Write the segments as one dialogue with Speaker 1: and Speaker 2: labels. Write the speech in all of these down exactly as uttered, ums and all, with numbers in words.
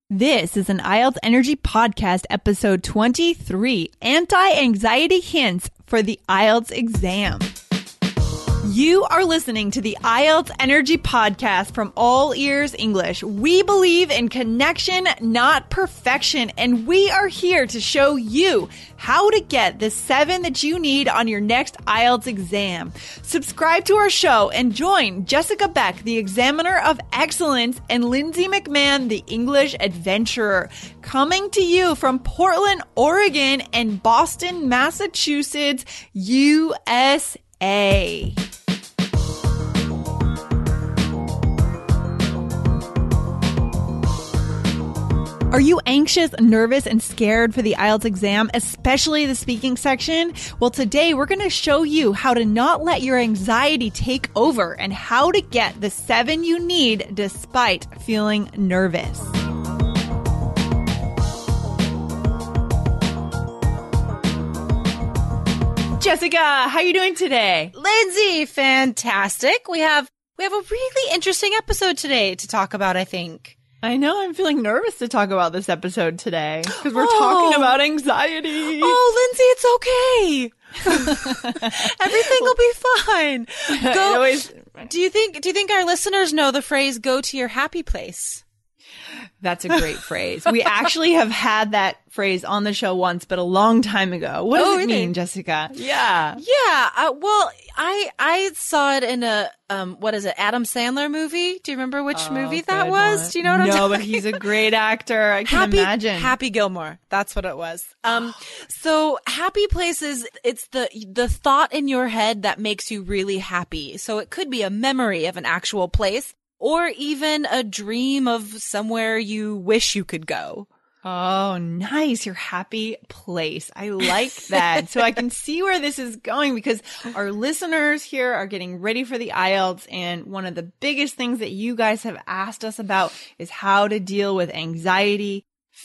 Speaker 1: This is an I E L T S Energy Podcast, episode twenty-three, Anti-Anxiety Hints for the I E L T S Exam. You are listening to the I E L T S Energy Podcast from All Ears English. We believe in connection, not perfection, and we are here to show you how to get the seven that you need on your next I E L T S exam. Subscribe to our show and join Jessica Beck, the Examiner of Excellence, and Lindsay McMahon, the English Adventurer, coming to you from Portland, Oregon, and Boston, Massachusetts, U S A. Are you anxious, nervous, and scared for the I E L T S exam, especially the speaking section? Well, today we're going to show you how to not let your anxiety take over and how to get the seven you need despite feeling nervous. Jessica, how are you doing today?
Speaker 2: Lindsay, fantastic. We have we have a really interesting episode today to talk about, I think.
Speaker 1: I know, I'm feeling nervous to talk about this episode today because we're
Speaker 2: oh.
Speaker 1: talking about anxiety.
Speaker 2: Oh, Lindsay, it's okay. Everything will be fine. Go.
Speaker 1: Always...
Speaker 2: Do you think do you think our listeners know the phrase "go to your happy place"?
Speaker 1: That's a great phrase. We actually have had that phrase on the show once, but a long time ago. What does
Speaker 2: oh,
Speaker 1: it
Speaker 2: really?
Speaker 1: mean, Jessica? Yeah.
Speaker 2: Yeah. Uh, well, I I saw it in a, um, what is it, Adam Sandler movie? Do you remember which
Speaker 1: oh,
Speaker 2: movie that was?
Speaker 1: One.
Speaker 2: Do you know what I'm
Speaker 1: no,
Speaker 2: talking
Speaker 1: No, but he's a great actor. I can
Speaker 2: Happy,
Speaker 1: imagine.
Speaker 2: Happy Gilmore. That's what it was. Um, so happy places, it's the, the thought in your head that makes you really happy. So it could be a memory of an actual place, or even a dream of somewhere you wish you could go.
Speaker 1: Oh, nice. Your happy place. I like that. So I can see where this is going because our listeners here are getting ready for the I E L T S. And one of the biggest things that you guys have asked us about is how to deal with anxiety,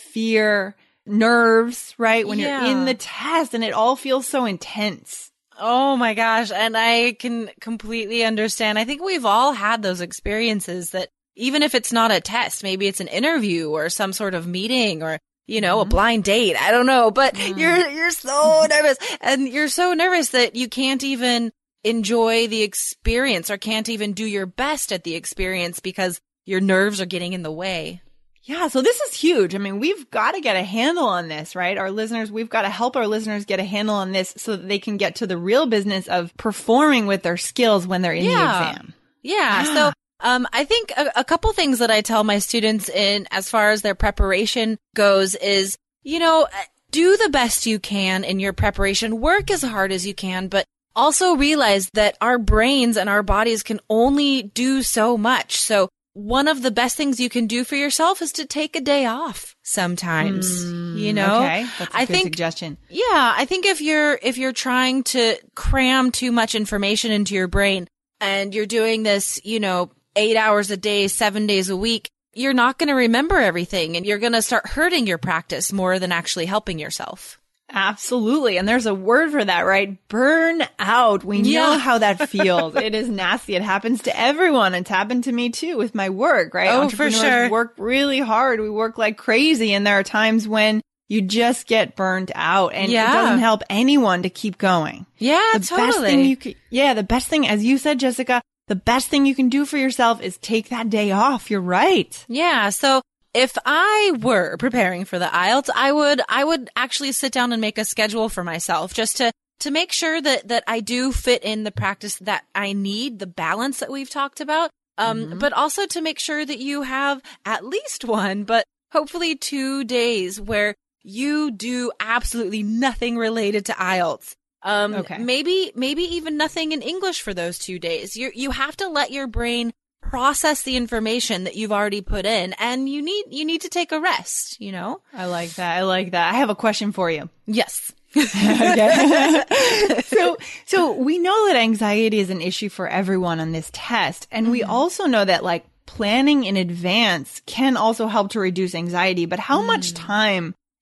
Speaker 1: fear, nerves, right? When
Speaker 2: yeah.
Speaker 1: you're in the test and it all feels so intense.
Speaker 2: Oh my gosh. And I can completely understand. I think we've all had those experiences that even if it's not a test, maybe it's an interview or some sort of meeting or, you know, mm-hmm. a blind date. I don't know, but mm. you're, you're so nervous and you're so nervous that you can't even enjoy the experience or can't even do your best at the experience because your nerves are getting in the way.
Speaker 1: Yeah, so this is huge. I mean, we've got to get a handle on this, right? Our listeners, we've got to help our listeners get a handle on this so that they can get to the real business of performing with their skills when they're in
Speaker 2: yeah.
Speaker 1: the exam.
Speaker 2: Yeah.
Speaker 1: yeah.
Speaker 2: So um, I think a, a couple things that I tell my students in as far as their preparation goes is, you know, do the best you can in your preparation. Work as hard as you can, but also realize that our brains and our bodies can only do so much. So one of the best things you can do for yourself is to take a day off sometimes,
Speaker 1: mm,
Speaker 2: you know?
Speaker 1: Okay, that's a
Speaker 2: I
Speaker 1: good
Speaker 2: think,
Speaker 1: suggestion.
Speaker 2: Yeah, I think if you're, if you're trying to cram too much information into your brain and you're doing this, you know, eight hours a day, seven days a week, you're not going to remember everything and you're going to start hurting your practice more than actually helping yourself.
Speaker 1: Absolutely. And there's a word for that, right? Burn out. We
Speaker 2: yeah.
Speaker 1: know how that feels. It is nasty. It happens to everyone. It's happened to me too with my work, right?
Speaker 2: Oh, for sure.
Speaker 1: Work really hard. We work like crazy. And there are times when you just get burned out and
Speaker 2: yeah.
Speaker 1: it doesn't help anyone to keep going.
Speaker 2: Yeah,
Speaker 1: the
Speaker 2: totally.
Speaker 1: Best thing you can, yeah, the best thing, as you said, Jessica, the best thing you can do for yourself is take that day off. You're right.
Speaker 2: Yeah. So if I were preparing for the I E L T S, I would, I would actually sit down and make a schedule for myself just to, to make sure that, that I do fit in the practice that I need, the balance that we've talked about. Um, mm-hmm. but also to make sure that you have at least one, but hopefully two days where you do absolutely nothing related to I E L T S. Um,
Speaker 1: okay.
Speaker 2: maybe, maybe even nothing in English for those two days. You, you have to let your brain process the information that you've already put in, and you need you need to take a rest, you know?
Speaker 1: I like that. I like that. I have a question for you.
Speaker 2: Yes.
Speaker 1: Okay. so so we know that anxiety is an issue for everyone on this test, and mm-hmm. we also know that like planning in advance can also help to reduce anxiety, but how mm. much time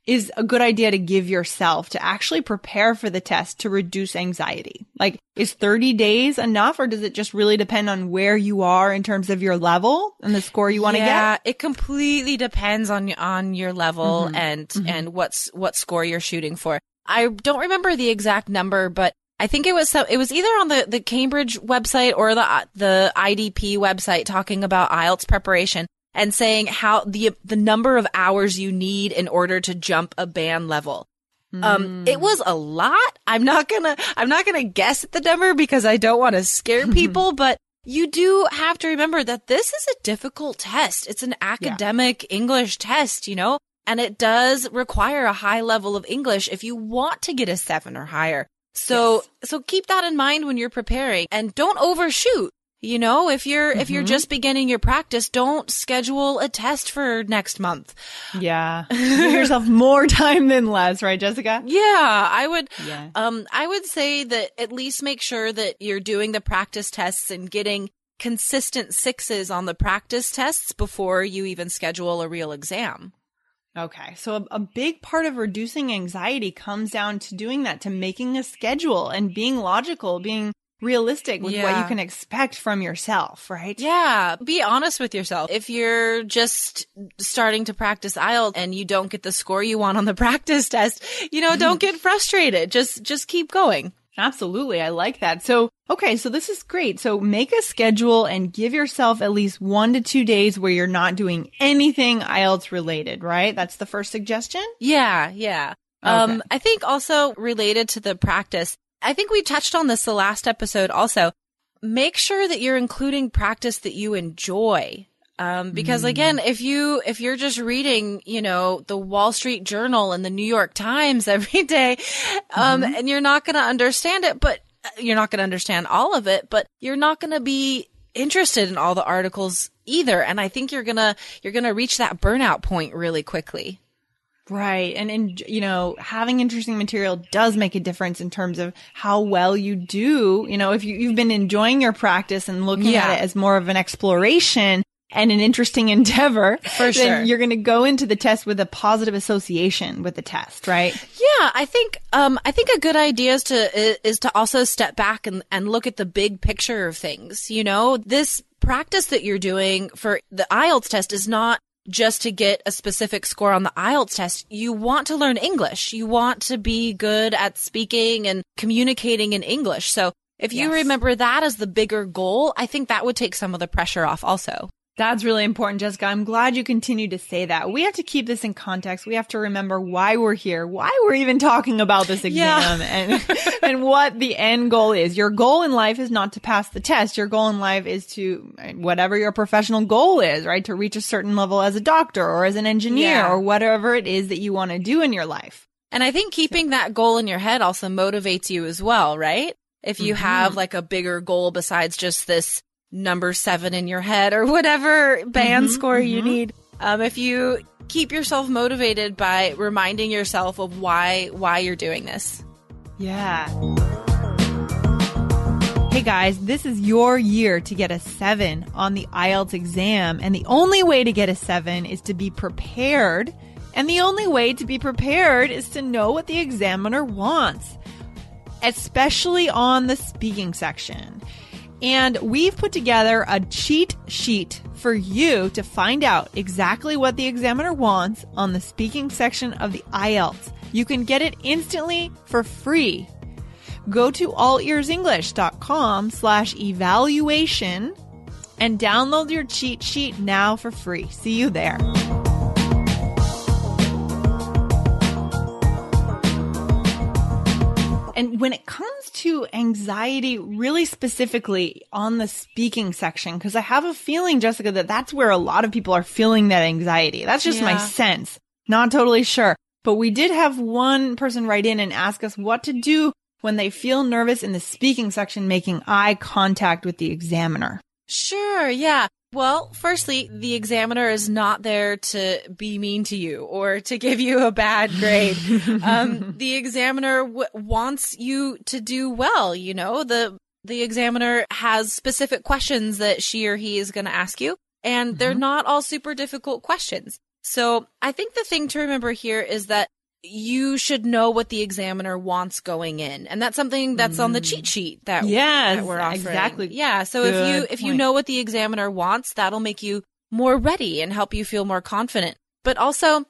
Speaker 1: is a good idea to give yourself to actually prepare for the test to reduce anxiety? Like, is thirty days enough, or does it just really depend on where you are in terms of your level and the score you want to
Speaker 2: yeah,
Speaker 1: get?
Speaker 2: It completely depends on on your level
Speaker 1: Mm-hmm.
Speaker 2: and
Speaker 1: Mm-hmm.
Speaker 2: and what's what score you're shooting for. I don't remember the exact number, but I think it was some, it was either on the, the Cambridge website or the the I D P website talking about I E L T S preparation and saying how the the number of hours you need in order to jump a band level.
Speaker 1: Mm.
Speaker 2: Um, it was a lot. I'm not gonna I'm not gonna guess at the number because I don't want to scare people, but you do have to remember that this is a difficult test. It's an academic yeah. English test, you know, and it does require a high level of English if you want to get a seven or higher. So, yes. so keep that in mind when you're preparing and don't overshoot. You know, if you're, mm-hmm. if you're just beginning your practice, don't schedule a test for next month.
Speaker 1: Yeah. Give yourself more time than less, right, Jessica?
Speaker 2: Yeah, I would,
Speaker 1: yeah.
Speaker 2: um, I would say that at least make sure that you're doing the practice tests and getting consistent sixes on the practice tests before you even schedule a real exam.
Speaker 1: Okay. So a, a big part of reducing anxiety comes down to doing that, to making a schedule and being logical, being realistic with
Speaker 2: yeah.
Speaker 1: what you can expect from yourself, right?
Speaker 2: Yeah. Be honest with yourself. If you're just starting to practice I E L T S and you don't get the score you want on the practice test, you know, don't get frustrated. Just, just keep going.
Speaker 1: Absolutely. I like that. So, okay. So this is great. So make a schedule and give yourself at least one to two days where you're not doing anything I E L T S related, right? That's the first suggestion?
Speaker 2: Yeah. Yeah.
Speaker 1: Okay.
Speaker 2: Um, I think also related to the practice, I think we touched on this the last episode also. Make sure that you're including practice that you enjoy. Um, because mm. again, if you, if you're just reading, you know, the Wall Street Journal and the New York Times every day, um, mm-hmm. and you're not going to understand it, but you're not going to understand all of it, but you're not going to be interested in all the articles either. And I think you're going to, you're going to reach that burnout point really quickly.
Speaker 1: Right. And, and, you know, having interesting material does make a difference in terms of how well you do. You know, if you, you've been enjoying your practice and looking
Speaker 2: yeah.
Speaker 1: at it as more of an exploration and an interesting endeavor,
Speaker 2: for sure,
Speaker 1: then you're going to go into the test with a positive association with the test, right?
Speaker 2: Yeah, I think um I think a good idea is to is to also step back and and look at the big picture of things. You know, this practice that you're doing for the I E L T S test is not just to get a specific score on the I E L T S test. You want to learn English. You want to be good at speaking and communicating in English. So if you yes. remember that as the bigger goal, I think that would take some of the pressure off also.
Speaker 1: That's really important, Jessica. I'm glad you continue to say that. We have to keep this in context. We have to remember why we're here, why we're even talking about this exam,
Speaker 2: yeah.
Speaker 1: and and what the end goal is. Your goal in life is not to pass the test. Your goal in life is to, whatever your professional goal is, right? To reach a certain level as a doctor or as an engineer
Speaker 2: yeah.
Speaker 1: or whatever it is that you want to do in your life.
Speaker 2: And I think keeping that goal in your head also motivates you as well, right? If you mm-hmm. have like a bigger goal besides just this number seven in your head or whatever band mm-hmm, score mm-hmm. you need. Um, if you keep yourself motivated by reminding yourself of why, why you're doing this.
Speaker 1: Yeah. Hey guys, this is your year to get a seven on the I E L T S exam. And the only way to get a seven is to be prepared. And the only way to be prepared is to know what the examiner wants, especially on the speaking section. And we've put together a cheat sheet for you to find out exactly what the examiner wants on the speaking section of the I E L T S. You can get it instantly for free. Go to allearsenglish.com slash evaluation and download your cheat sheet now for free. See you there. And when it comes to anxiety, really specifically on the speaking section, because I have a feeling, Jessica, that that's where a lot of people are feeling that anxiety. That's just
Speaker 2: yeah.
Speaker 1: my sense. Not totally sure. But we did have one person write in and ask us what to do when they feel nervous in the speaking section, making eye contact with the examiner.
Speaker 2: Sure, yeah. Well, firstly, the examiner is not there to be mean to you or to give you a bad grade. um, the examiner w- wants you to do well. You know, the the examiner has specific questions that she or he is going to ask you, and mm-hmm. they're not all super difficult questions. So I think the thing to remember here is that you should know what the examiner wants going in. And that's something that's mm. on the cheat sheet that,
Speaker 1: yes,
Speaker 2: that we're offering.
Speaker 1: Exactly.
Speaker 2: Yeah. So
Speaker 1: Good
Speaker 2: if you,
Speaker 1: point.
Speaker 2: if you know what the examiner wants, that'll make you more ready and help you feel more confident. But also,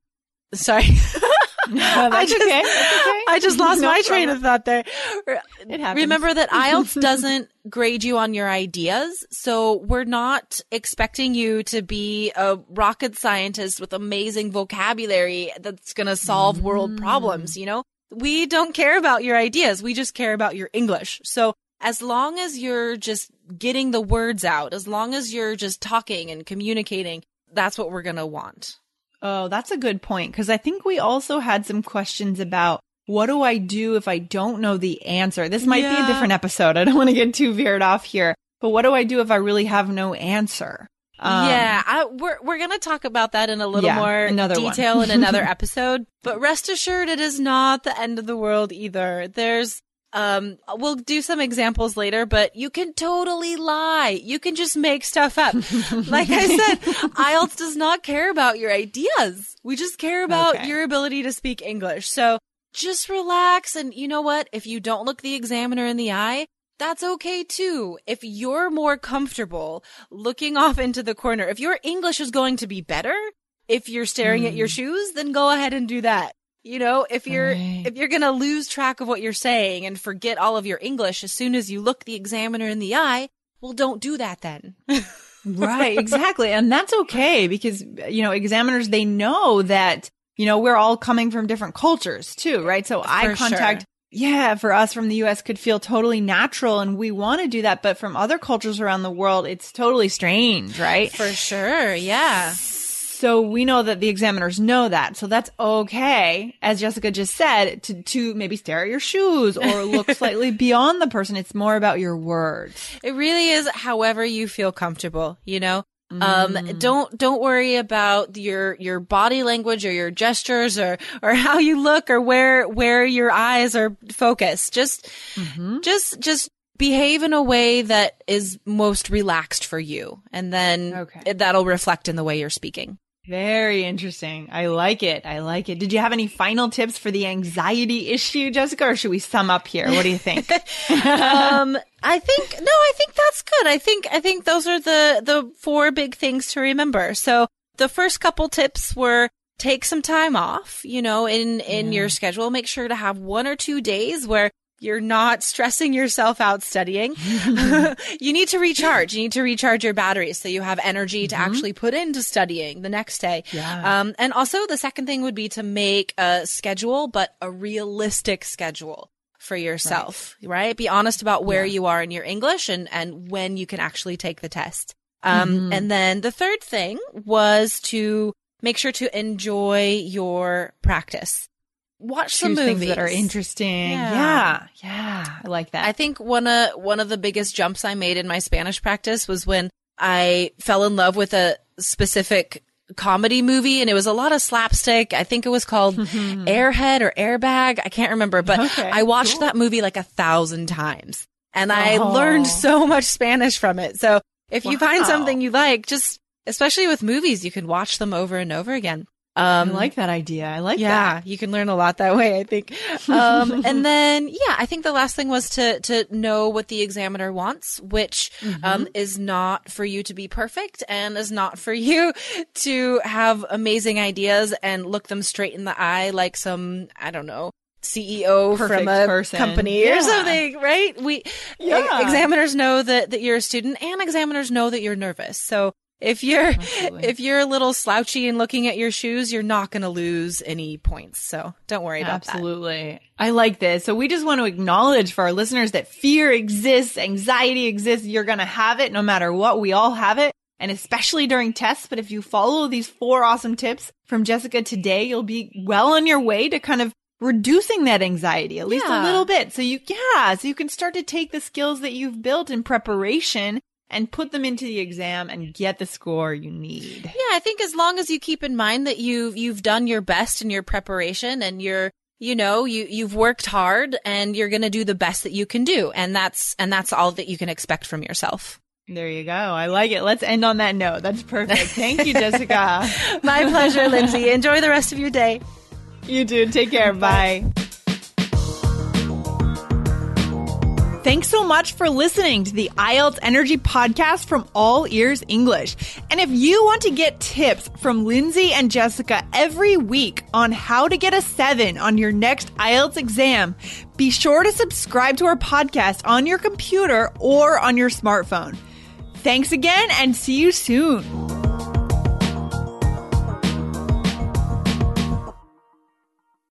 Speaker 2: sorry.
Speaker 1: No, that's
Speaker 2: I just,
Speaker 1: okay. That's okay.
Speaker 2: I just lost
Speaker 1: No
Speaker 2: my
Speaker 1: problem.
Speaker 2: train of thought there.
Speaker 1: It happens.
Speaker 2: Remember that I E L T S doesn't grade you on your ideas. So we're not expecting you to be a rocket scientist with amazing vocabulary that's going to solve mm. world problems. You know, we don't care about your ideas. We just care about your English. So as long as you're just getting the words out, as long as you're just talking and communicating, that's what we're going to want.
Speaker 1: Oh, that's a good point. Because I think we also had some questions about what do I do if I don't know the answer? This might yeah. be a different episode. I don't want to get too veered off here. But what do I do if I really have no answer? Um,
Speaker 2: yeah, I, we're we're going to talk about that in a little
Speaker 1: yeah,
Speaker 2: more
Speaker 1: another
Speaker 2: detail
Speaker 1: one.
Speaker 2: in another episode. But rest assured, it is not the end of the world either. There's Um, we'll do some examples later, but you can totally lie. You can just make stuff up. Like I said, I E L T S does not care about your ideas. We just care about
Speaker 1: okay.
Speaker 2: your ability to speak English. So just relax. And you know what? If you don't look the examiner in the eye, that's okay too. If you're more comfortable looking off into the corner, if your English is going to be better, if you're staring mm. at your shoes, then go ahead and do that. You know, if you're,
Speaker 1: right.
Speaker 2: if you're going to lose track of what you're saying and forget all of your English as soon as you look the examiner in the eye, well, don't do that then.
Speaker 1: Right, exactly. And that's okay because, you know, examiners, they know that, you know, we're all coming from different cultures too, right? So eye contact,
Speaker 2: sure.
Speaker 1: yeah, for us from the U S could feel totally natural and we want to do that. But from other cultures around the world, it's totally strange, right?
Speaker 2: For sure. Yeah.
Speaker 1: So we know that the examiners know that. So that's okay, as Jessica just said, to, to maybe stare at your shoes or look slightly beyond the person. It's more about your words.
Speaker 2: It really is however you feel comfortable, you know?
Speaker 1: Mm.
Speaker 2: Um, don't, don't worry about your, your body language or your gestures or, or how you look or where, where your eyes are focused. Just, mm-hmm. just, just behave in a way that is most relaxed for you. And then
Speaker 1: okay.
Speaker 2: it, that'll reflect in the way you're speaking.
Speaker 1: Very interesting. I like it. I like it. Did you have any final tips for the anxiety issue, Jessica, or should we sum up here? What do you think?
Speaker 2: um, I think, no, I think that's good. I think, I think those are the, the four big things to remember. So the first couple tips were take some time off, you know, in, in yeah. your schedule. Make sure to have one or two days where you're not stressing yourself out studying. You need to recharge. You need to recharge your batteries so you have energy to mm-hmm. actually put into studying the next day.
Speaker 1: Yeah.
Speaker 2: Um, and also the second thing would be to make a schedule, but a realistic schedule for yourself, right? right? Be honest about where yeah. you are in your English and, and when you can actually take the test. Um, mm-hmm. And then the third thing was to make sure to enjoy your practice. Watch some movies
Speaker 1: things that are interesting.
Speaker 2: Yeah.
Speaker 1: yeah. Yeah. I like that.
Speaker 2: I think one of, one of the biggest jumps I made in my Spanish practice was when I fell in love with a specific comedy movie and it was a lot of slapstick. I think it was called Airhead or Airbag. I can't remember, but
Speaker 1: okay,
Speaker 2: I watched
Speaker 1: cool.
Speaker 2: that movie like a thousand times and I
Speaker 1: oh.
Speaker 2: learned so much Spanish from it. So if you
Speaker 1: wow.
Speaker 2: find something you like, just, especially with movies, you can watch them over and over again. Um,
Speaker 1: I like that idea. I like
Speaker 2: yeah,
Speaker 1: that.
Speaker 2: you can learn a lot that way, I think. Um, and then, yeah, I think the last thing was to, to know what the examiner wants, which, mm-hmm. um, is not for you to be perfect and is not for you to have amazing ideas and look them straight in the eye like some, I don't know, C E O
Speaker 1: Perfect
Speaker 2: from a
Speaker 1: person.
Speaker 2: company
Speaker 1: yeah.
Speaker 2: or something, right? We,
Speaker 1: yeah.
Speaker 2: examiners know that, that you're a student and examiners know that you're nervous. So, If you're, Absolutely. if you're a little slouchy and looking at your shoes, you're not going to lose any points. So don't worry about
Speaker 1: Absolutely.
Speaker 2: that.
Speaker 1: Absolutely. I like this. So we just want to acknowledge for our listeners that fear exists, anxiety exists. You're going to have it no matter what. We all have it. And especially during tests. But if you follow these four awesome tips from Jessica today, you'll be well on your way to kind of reducing that anxiety, at least
Speaker 2: yeah.
Speaker 1: a little bit. So you, yeah, so you can start to take the skills that you've built in preparation and put them into the exam and get the score you need.
Speaker 2: Yeah, I think as long as you keep in mind that you've you've done your best in your preparation and you're, you know, you you've worked hard and you're going to do the best that you can do, and that's and that's all that you can expect from yourself.
Speaker 1: There you go. I like it. Let's end on that note. That's perfect. Thank you, Jessica.
Speaker 2: My pleasure, Lindsay. Enjoy the rest of your day.
Speaker 1: You too. Take care. Bye. Thanks so much for listening to the I E L T S Energy Podcast from All Ears English. And if you want to get tips from Lindsay and Jessica every week on how to get a seven on your next I E L T S exam, be sure to subscribe to our podcast on your computer or on your smartphone. Thanks again and see you soon.